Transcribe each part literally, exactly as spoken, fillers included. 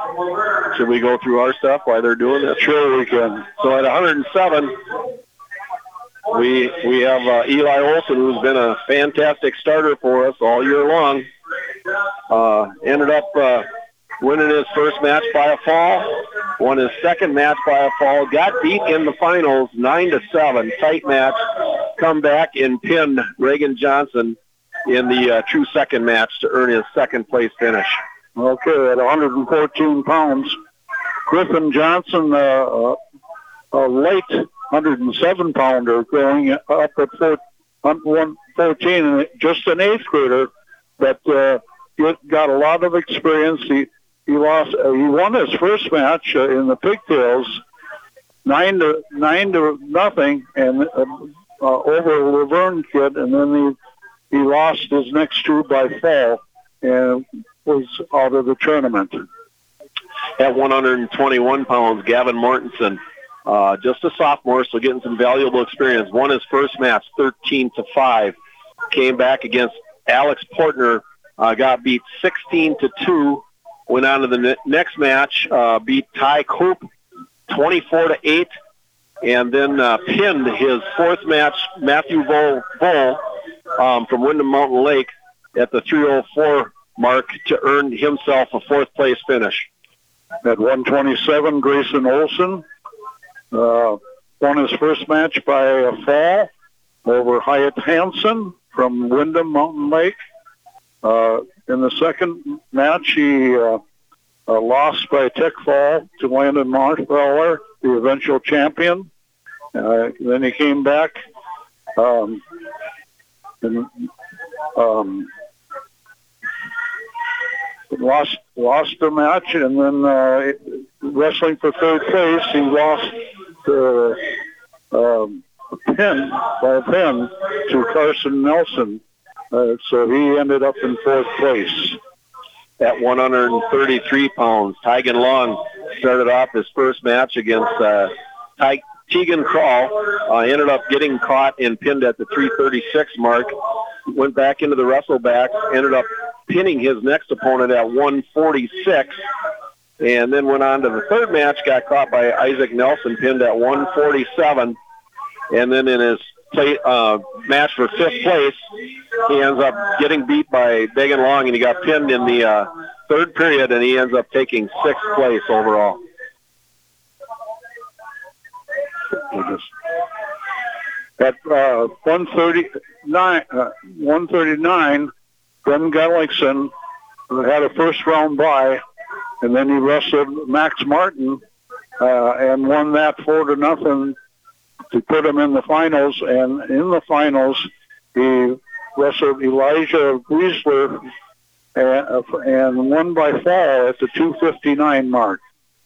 Should we go through our stuff while they're doing that? Sure we can. So at one hundred seven, we we have uh, Eli Olson, who's been a fantastic starter for us all year long. Uh, ended up uh, winning his first match by a fall, won his second match by a fall, got beat in the finals nine to seven, tight match, come back and pinned Reagan Johnson in the uh, true second match to earn his second place finish. Okay, at one hundred fourteen pounds, Griffin Johnson, uh, uh, a late one hundred seven pounder, going up at four, one fourteen, just an eighth grader, but uh, got a lot of experience. He he lost, uh, he won his first match uh, in the pigtails, nine to nine to nothing, and uh, uh, over a Laverne kid, and then he he lost his next two by fall, and was out of the tournament. At one hundred twenty-one pounds, Gavin Mortensen, uh, just a sophomore, so getting some valuable experience. Won his first match, thirteen to five. Came back against Alex Portner, uh, got beat sixteen to two. Went on to the ne- next match, uh, beat Ty Coop, twenty-four to eight, and then uh, pinned his fourth match, Matthew Vol, Vol um, from Windham Mountain Lake, at the three oh four mark to earn himself a fourth place finish. At one twenty-seven, Grayson Olson uh, won his first match by a fall over Hyatt Hansen from Windham Mountain Lake. Uh, in the second match, he uh, uh, lost by a tech fall to Landon Marshfeller, the eventual champion. Uh, then he came back um, and um, lost lost the match, and then uh, wrestling for third place, he lost the um, pin by a pin to Carson Nelson. Uh, so he ended up in fourth place. At one hundred thirty-three pounds, Tygan Long started off his first match against uh, Ty- Tegan Crawl. Uh, ended up getting caught and pinned at the three thirty-six mark. Went back into the wrestleback, ended up pinning his next opponent at one forty-six, and then went on to the third match, got caught by Isaac Nelson, pinned at one forty-seven, and then in his play, uh, match for fifth place, he ends up getting beat by Dagan Long, and he got pinned in the uh, third period, and he ends up taking sixth place overall. At uh, one thirty-nine, uh, one thirty-nine, Ben Gullickson had a first-round bye, and then he wrestled Max Martin uh, and won that four to nothing to put him in the finals. And in the finals, he wrestled Elijah Griesler and, and won by fall at the two fifty-nine mark.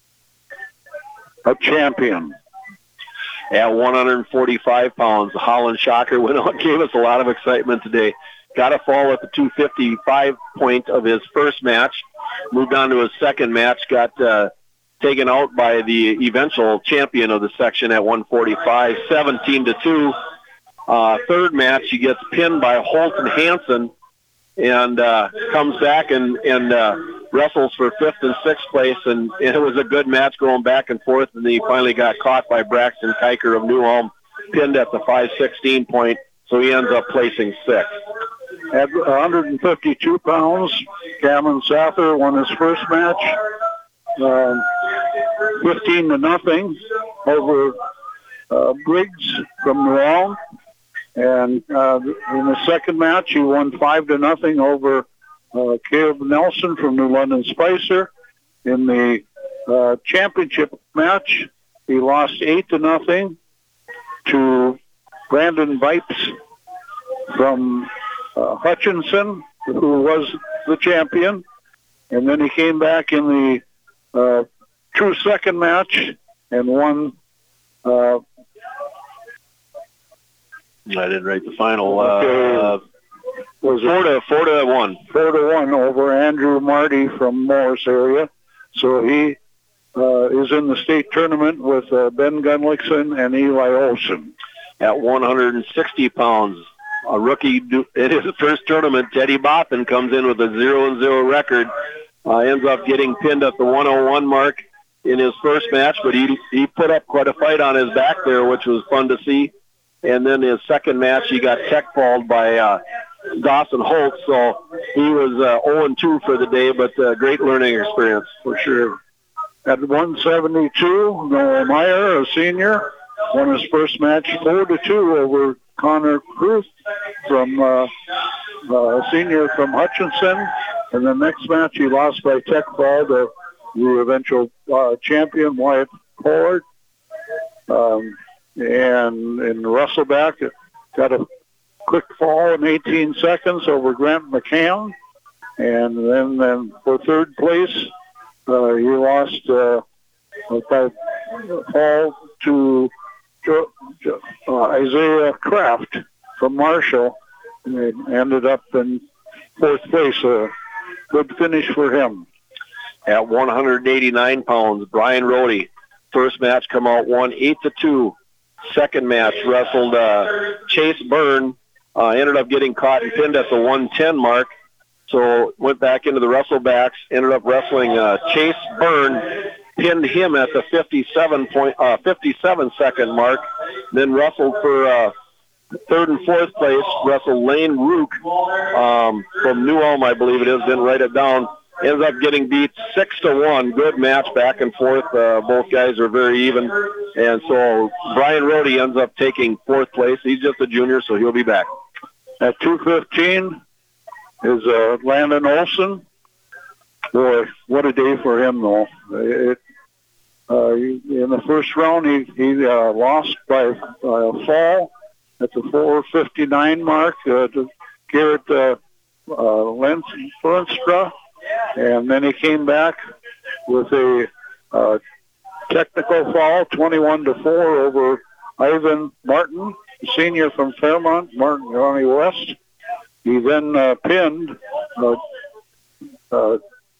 A champion. At one hundred forty-five pounds, Holland Shocker went out, gave us a lot of excitement today. Got a fall at the two fifty-five point of his first match. Moved on to his second match. Got uh, taken out by the eventual champion of the section at one forty-five, seventeen to two. Uh, third match, he gets pinned by Holton Hansen and uh, comes back and, and uh, wrestles for fifth and sixth place. And, and it was a good match going back and forth. And he finally got caught by Braxton Kiker of New Ulm, pinned at the five sixteen point. So he ends up placing sixth. At one hundred fifty-two pounds, Cameron Sather won his first match, um, fifteen to nothing over uh, Briggs from New Ulm. And uh, in the second match, he won five to nothing over uh, Caleb Nelson from New London Spicer. In the uh, championship match, he lost eight to nothing to Brandon Vipes from uh, Hutchinson, who was the champion. And then he came back in the uh, true second match and won. Uh, I didn't write the final. Uh, okay. was four to four to one. Four to one over Andrew Marty from Morris area. So he uh, is in the state tournament with uh, Ben Gunlickson and Eli Olson. At one hundred sixty pounds, a rookie in his first tournament, Teddy Boffin comes in with a zero and zero record. Uh, ends up getting pinned at the one oh one mark in his first match, but he he put up quite a fight on his back there, which was fun to see. And then his second match, he got tech-falled by uh, Dawson Holt, so he was uh, oh and two for the day, but uh, great learning experience for sure. At one seventy-two, Noah Meyer, a senior, won his first match four to two over Connor Kruth from uh, uh, a senior from Hutchinson. And the next match he lost by tech fall to the eventual uh, champion Wyatt Pollard. Um, and in Russellback, got a quick fall in eighteen seconds over Grant McCann. And then, then for third place, uh, he lost uh, by fall to uh, Isaiah Kraft from Marshall. And it ended up in fourth place. Uh, good finish for him. At one eighty-nine pounds, Brian Rohde, first match come out won eight to two. Second match wrestled uh, Chase Byrne, uh, ended up getting caught and pinned at the one ten mark. So went back into the wrestlebacks, ended up wrestling uh, Chase Byrne, pinned him at the fifty-seven point, uh, fifty-seven second mark. Then wrestled for uh, third and fourth place, wrestled Lane Rook um, from New Ulm, I believe it is. Didn't write it down. Ends up getting beat six to one. Good match back and forth. Uh, both guys are very even. And so Brian Rohde ends up taking fourth place. He's just a junior, so he'll be back. At two fifteen is uh, Landon Olson. Boy, what a day for him, though. It, uh, in the first round, he, he uh, lost by uh, fall at the four fifty-nine mark uh, to Garrett uh, uh, Lenstra. And then he came back with a uh, technical foul, twenty-one to four over Ivan Martin, senior from Fairmont, Martin County West. He then uh, pinned uh, uh,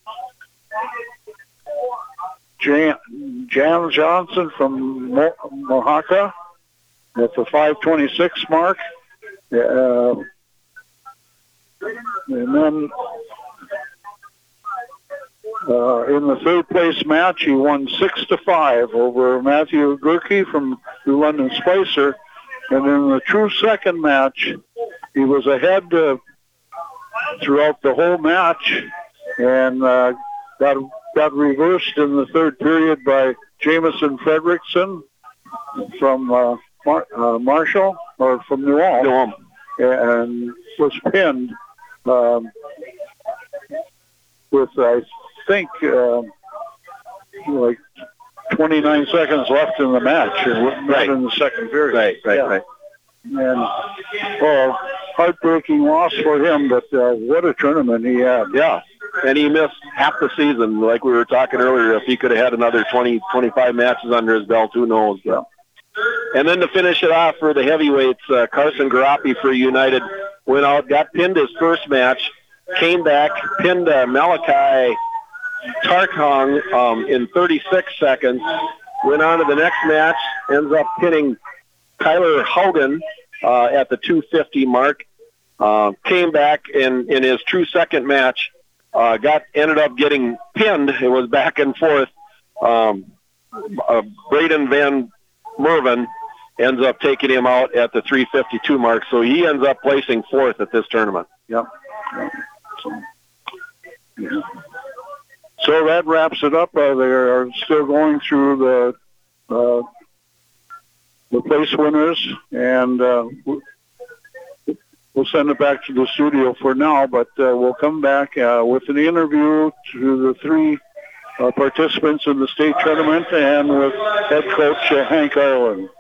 Jan, Jan Johnson from Mo- Mohawk at the five twenty-six mark. Uh, and then Uh, in the third place match, he won six to five over Matthew Gurkey from New London Spicer, and in the true second match, he was ahead uh, throughout the whole match, and uh, got got reversed in the third period by Jameson Fredrickson from uh, Mar- uh, Marshall or from New Ulm, New Ulm. and was pinned um, with I. think uh, like twenty-nine seconds left in the match, right. Not in the second period. Right, right, yeah. right. And well, heartbreaking loss for him, but uh, what a tournament he had. Yeah, and he missed half the season, like we were talking earlier. If he could have had another twenty, twenty-five matches under his belt, who knows? Yeah. And then to finish it off for the heavyweights, uh, Carson Garapi for United went out, got pinned his first match, came back, pinned uh, Malachi Tarkong um, in thirty-six seconds, went on to the next match, ends up pinning Tyler Haugen uh, at the two fifty mark, uh, came back in, in his true second match, uh, got ended up getting pinned. It was back and forth. Um, uh, Braden Van Merven ends up taking him out at the three fifty-two mark, so he ends up placing fourth at this tournament. Yep. yep. So, yeah. So that wraps it up. Uh, they are still going through the uh, the place winners, and uh, we'll send it back to the studio for now. But uh, we'll come back uh, with an interview to the three uh, participants in the state tournament and with head coach uh, Hank Ireland.